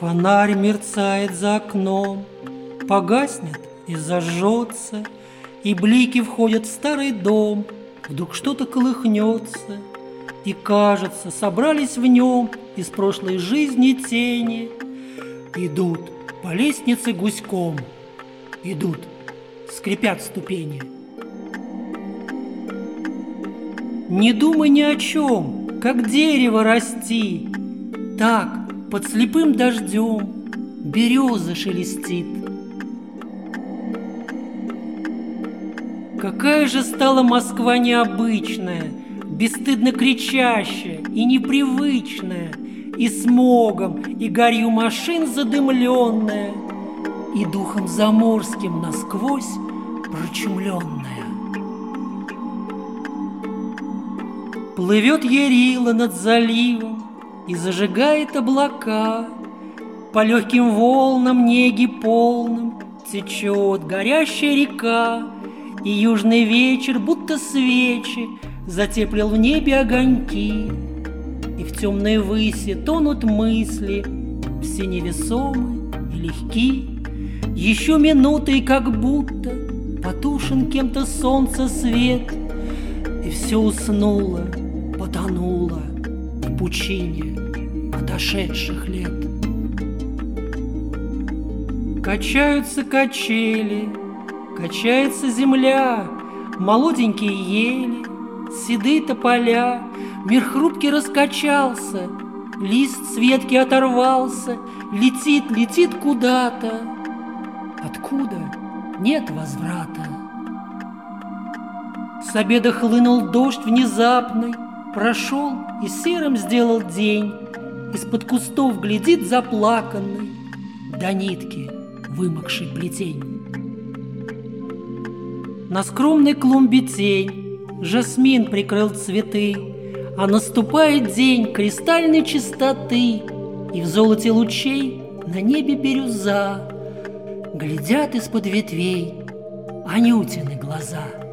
Фонарь мерцает за окном, погаснет и зажжется, и блики входят в старый дом. Вдруг что-то колыхнется, и, кажется, собрались в нем из прошлой жизни тени. Идут по лестнице гуськом, идут, скрипят ступени. Не думай ни о чем, как дерево расти, так под слепым дождем береза шелестит. Какая же стала Москва необычная, бесстыдно кричащая и непривычная, и смогом, и гарью машин задымленная, и духом заморским насквозь прочумленная. Плывет Ярила над заливом и зажигает облака. По легким волнам неги полным течет горящая река, и южный вечер, будто свечи, затеплил в небе огоньки, и в темной выси тонут мысли, все невесомы и легки. Еще минутой, как будто потушен кем-то солнца свет, и все уснуло, потонуло в пучине отошедших лет. Качаются качели, качается земля, молоденькие ели, седые тополя. Мир хрупкий раскачался, лист с ветки оторвался, летит, летит куда-то. Откуда нет возврата. С обеда хлынул дождь внезапный, прошел и серым сделал день. Из-под кустов глядит заплаканный, до нитки вымокший плетень. На скромной клумбе тень, жасмин прикрыл цветы, а наступает день кристальной чистоты, и в золоте лучей на небе бирюза глядят из-под ветвей Анютины глаза.